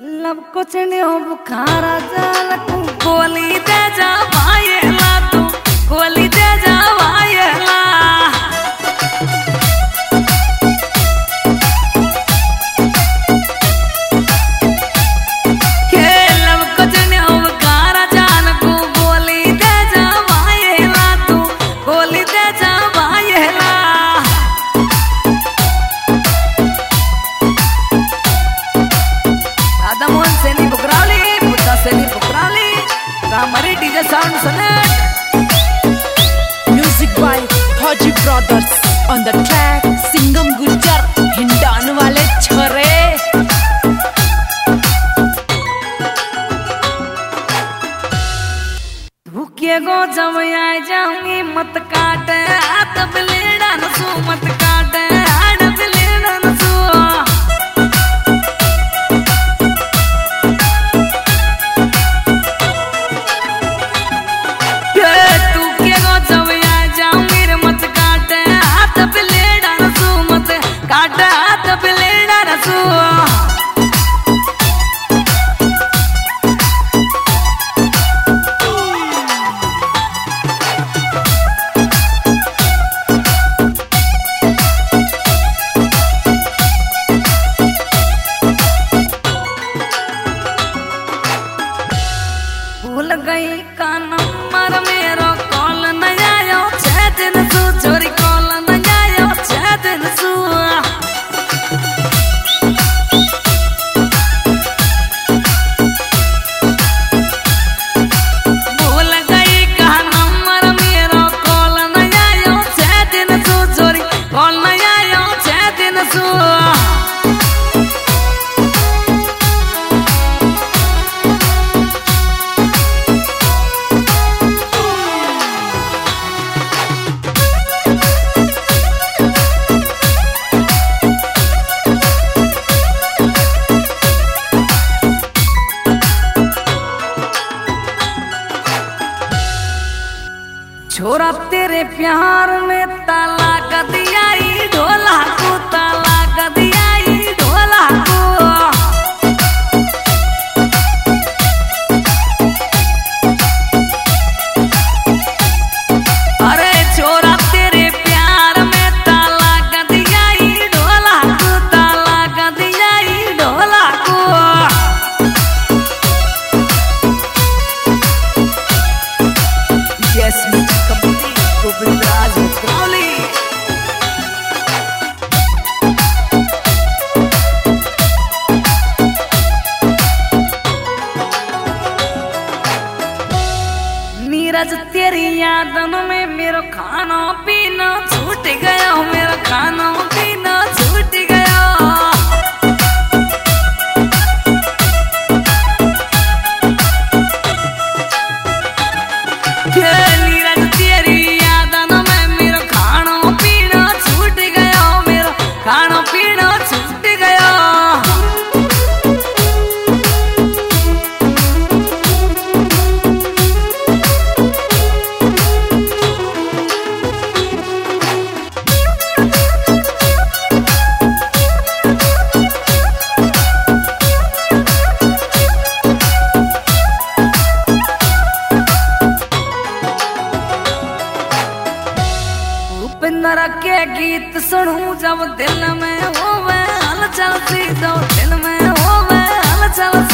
लब कुछ नहीं बुखारा जाल तू गोली दे जा भाईला तू गोली दे जा भाईला के लब कुछ नहीं बुखारा जाल तू गोली दे जा भाईला तू गोली दे जा भाईला मोहन सेनी बुकरावली बुद्धा सेनी बुकरावली रामरी डीजे साउंड सनेट म्यूजिक बाय फौजी brothers on the track Singham Gujjar हिंडान वाले छोरे भूखे गो जब आए जाऊंगी मत काट हाथ बिलेड़ा नसू मत काट हाथ बिलेड़ा नसू भूल गई का नंबर मेरो कॉल न आयो 6 दिन सु चोरी कॉल न आयो 6 दिन सु भूल गई का नंबर मेरो कॉल न आयो 6 दिन सु चोरी कॉल न आयो 6 दिन सु छोरा तेरे प्यार में ताला कर दिया ढोला को ताला कर दिया ढोला को अरे छोरा तेरे प्यार में ताला कर दिया ढोला को ताला कर दिया ढोला को Yes, गोविंदराज मुकरावली नीरज तेरी यादन में मेरा खाना पीना छूट गया मेरा खाना पीना छूट गया भूपेंद्र के गीत सुनूं जब दिल में होवे हलचल सी तो दिल में होवे हलचल